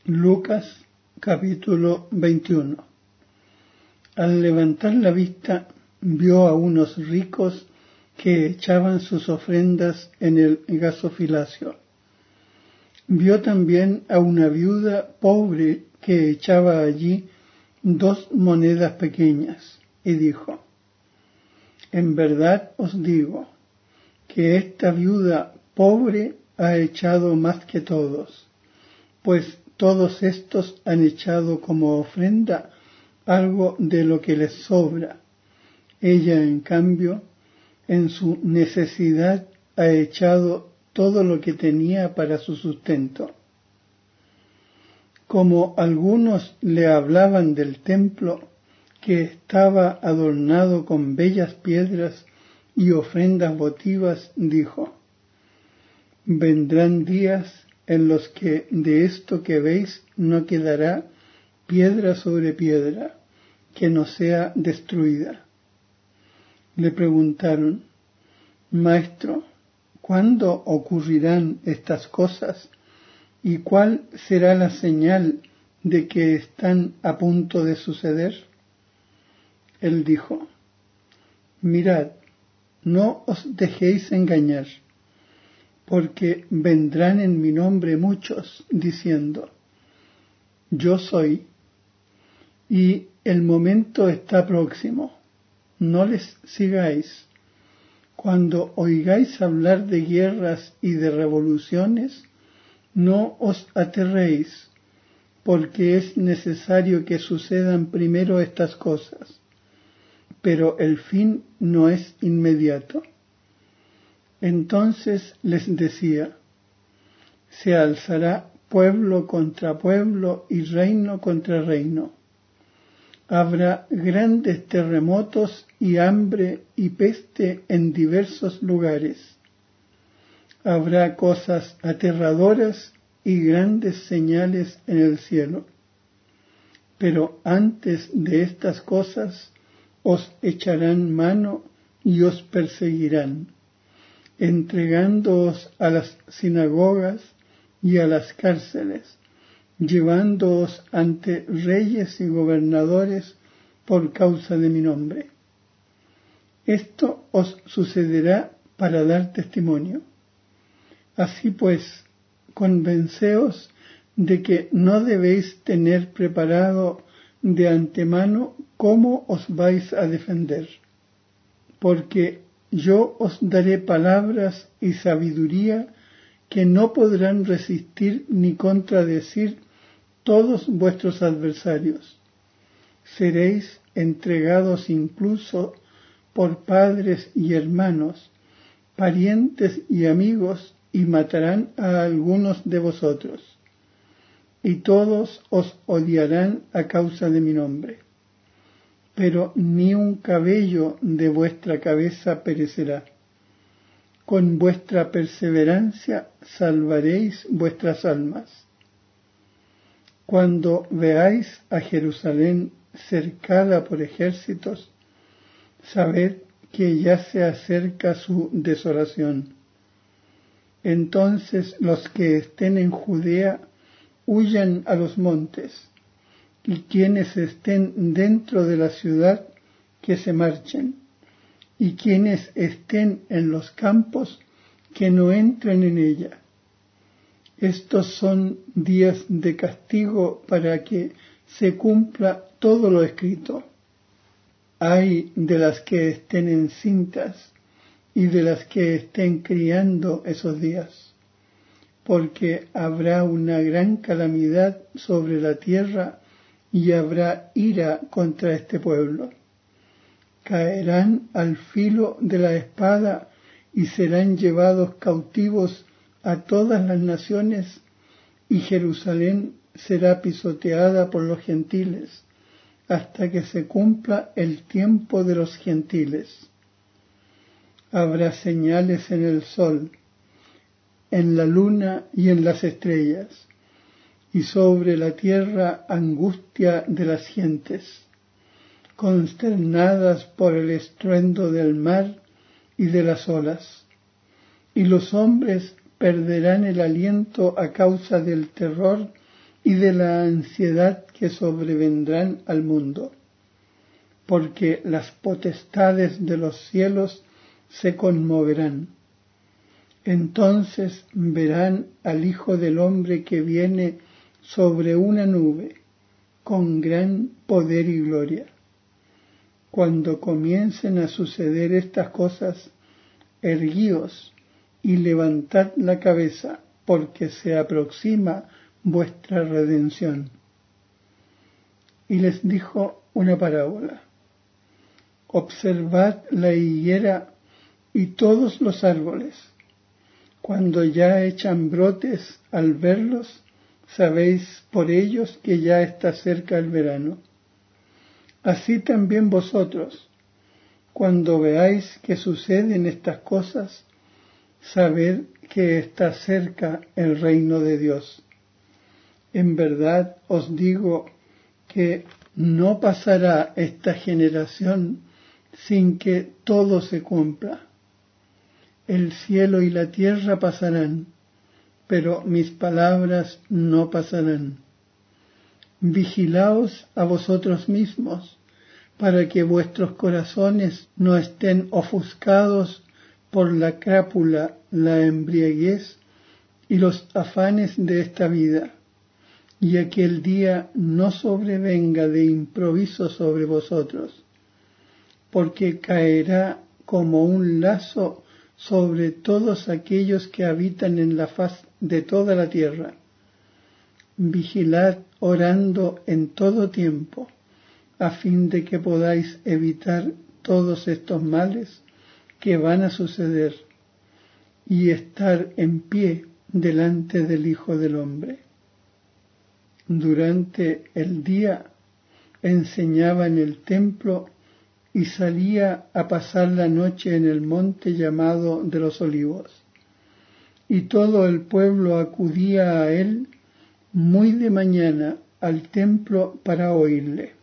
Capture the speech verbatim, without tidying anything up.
Lucas capítulo veintiuno. Al levantar la vista, vio a unos ricos que echaban sus ofrendas en el gasofilacio. Vio también a una viuda pobre que echaba allí dos monedas pequeñas, y dijo: En verdad os digo que esta viuda pobre ha echado más que todos, pues todos estos han echado como ofrenda algo de lo que les sobra. Ella, en cambio, en su necesidad ha echado todo lo que tenía para su sustento. Como algunos le hablaban del templo, que estaba adornado con bellas piedras y ofrendas votivas, dijo: Vendrán días en los que de esto que veis no quedará piedra sobre piedra que no sea destruida. Le preguntaron: Maestro, ¿cuándo ocurrirán estas cosas? ¿Y cuál será la señal de que están a punto de suceder? Él dijo: Mirad, no os dejéis engañar, porque vendrán en mi nombre muchos, diciendo: Yo soy, y el momento está próximo. No les sigáis. Cuando oigáis hablar de guerras y de revoluciones, no os aterréis, porque es necesario que sucedan primero estas cosas, pero el fin no es inmediato. Entonces les decía: se alzará pueblo contra pueblo y reino contra reino. Habrá grandes terremotos y hambre y peste en diversos lugares. Habrá cosas aterradoras y grandes señales en el cielo. Pero antes de estas cosas os echarán mano y os perseguirán, entregándoos a las sinagogas y a las cárceles, llevándoos ante reyes y gobernadores por causa de mi nombre. Esto os sucederá para dar testimonio. Así pues, convenceos de que no debéis tener preparado de antemano cómo os vais a defender, porque yo os daré palabras y sabiduría que no podrán resistir ni contradecir todos vuestros adversarios. Seréis entregados incluso por padres y hermanos, parientes y amigos, y matarán a algunos de vosotros. Y todos os odiarán a causa de mi nombre. Pero ni un cabello de vuestra cabeza perecerá. Con vuestra perseverancia salvaréis vuestras almas. Cuando veáis a Jerusalén cercada por ejércitos, sabed que ya se acerca su desolación. Entonces los que estén en Judea huyan a los montes, y quienes estén dentro de la ciudad que se marchen, y quienes estén en los campos que no entren en ella. Estos son días de castigo para que se cumpla todo lo escrito. Ay de las que estén encintas y de las que estén criando esos días, porque habrá una gran calamidad sobre la tierra y habrá ira contra este pueblo. Caerán al filo de la espada y serán llevados cautivos a todas las naciones, y Jerusalén será pisoteada por los gentiles, hasta que se cumpla el tiempo de los gentiles. Habrá señales en el sol, en la luna y en las estrellas, y sobre la tierra angustia de las gentes, consternadas por el estruendo del mar y de las olas, y los hombres perderán el aliento a causa del terror y de la ansiedad que sobrevendrán al mundo, porque las potestades de los cielos se conmoverán. Entonces verán al Hijo del Hombre que viene sobre una nube, con gran poder y gloria. Cuando comiencen a suceder estas cosas, erguíos y levantad la cabeza, porque se aproxima vuestra redención. Y les dijo una parábola. Observad la higuera y todos los árboles. Cuando ya echan brotes al verlos, sabéis por ellos que ya está cerca el verano. Así también vosotros, cuando veáis que suceden estas cosas, sabed que está cerca el reino de Dios. En verdad os digo que no pasará esta generación sin que todo se cumpla. El cielo y la tierra pasarán, pero mis palabras no pasarán. Vigilaos a vosotros mismos, para que vuestros corazones no estén ofuscados por la crápula, la embriaguez y los afanes de esta vida, y aquel día no sobrevenga de improviso sobre vosotros, porque caerá como un lazo sobre todos aquellos que habitan en la faz de toda la tierra. Vigilad orando en todo tiempo, a fin de que podáis evitar todos estos males que van a suceder y estar en pie delante del Hijo del Hombre. Durante el día enseñaba en el templo y salía a pasar la noche en el monte llamado de los Olivos. Y todo el pueblo acudía a él muy de mañana al templo para oírle.